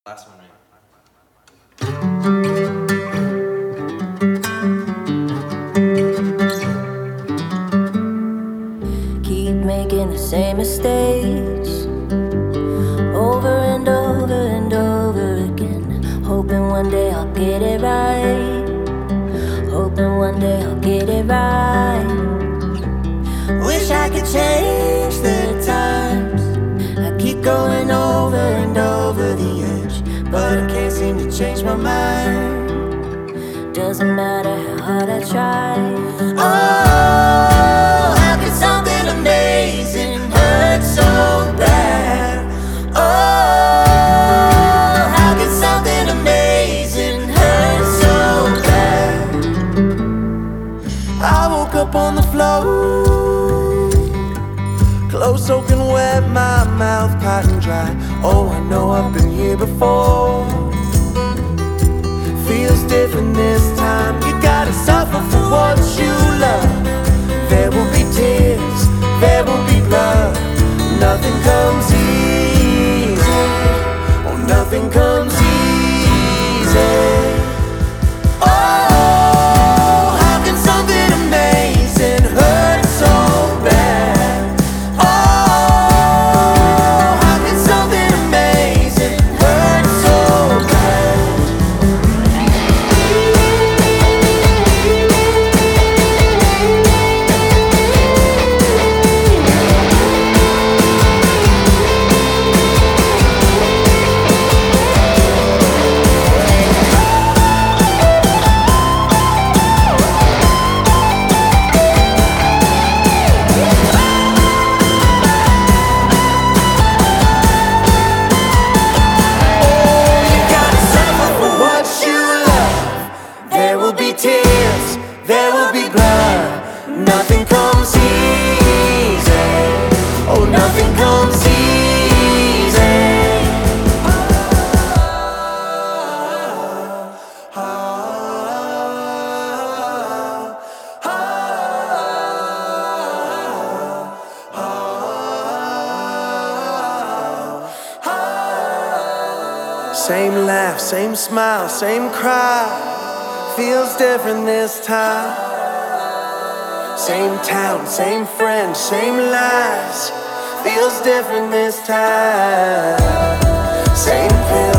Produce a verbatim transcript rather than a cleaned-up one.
Last one, right? Keep making the same mistakes over and over and over again. Hoping one day I'll get it right. Hoping one day I'll get it right. Wish I could change the times. I keep going over and over the edge, but I can't seem to change my mind. Doesn't matter how hard I try. Oh, how could something amazing hurt so bad? Oh, how could something amazing hurt so bad? I woke up on the floor, clothes soaking wet, my mouth cotton dry. Oh, I know I've been here before. Feels different this time. You gotta suffer for what you love. There will be tears, there will be blood. Nothing comes easy. Oh, nothing comes easy. Oh, how can something amazing hurt so bad? Oh, how can something amazing hurt so bad? Tears, there will be blood. Nothing comes easy. Oh, nothing comes easy. Ah, ah, ah, ah. Same laugh, same smile, same cry. Feels different this time. Same town, same friends, same lies. Feels different this time. Same pill.